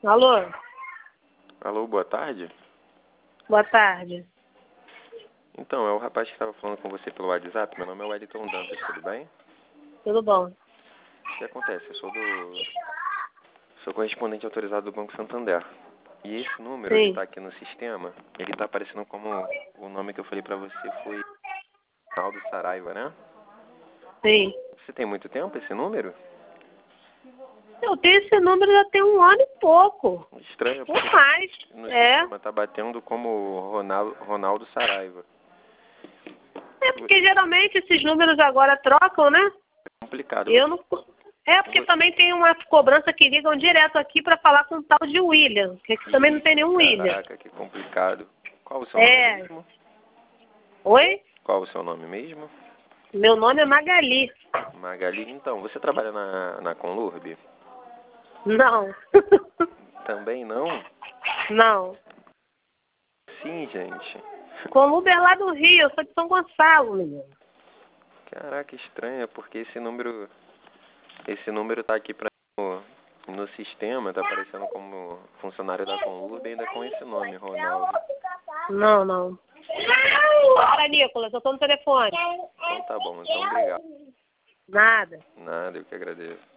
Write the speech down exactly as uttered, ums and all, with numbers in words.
Alô? Alô, boa tarde. Boa tarde. Então, é o rapaz que estava falando com você pelo WhatsApp. Meu nome é Wellington Dantas, tudo bem? Tudo bom. O que acontece? Eu sou do... Sou correspondente autorizado do Banco Santander. E esse número, ele Sim. tá aqui no sistema, ele tá aparecendo como... O nome que eu falei pra você foi Ronaldo Saraiva, né? Sim. Você tem muito tempo esse número? Eu tenho esse número já tem um ano e pouco. Estranho, Ou porque mais. no É. sistema tá batendo como Ronaldo, Ronaldo Saraiva. É porque geralmente esses números agora trocam, né? É complicado. Eu não... É porque também tem uma cobrança que ligam direto aqui para falar com o tal de William, que aqui também não tem nenhum William. Caraca, que complicado. Qual o seu É. nome mesmo? Oi? Qual o seu nome mesmo? Meu nome é Magali. Magali, então, você trabalha na, na Conlurb? Não. Também não? Não. Sim, gente. Columba é lá do Rio, eu sou de São Gonçalo, menino. Caraca, estranho, porque esse número... Esse número tá aqui pra, no, no sistema, tá aparecendo como funcionário da Conlurb ainda com esse nome, Ronaldo. Não, não. Para, Nicolas, eu tô no telefone. Então tá bom, então obrigado. Nada. Nada, eu que agradeço.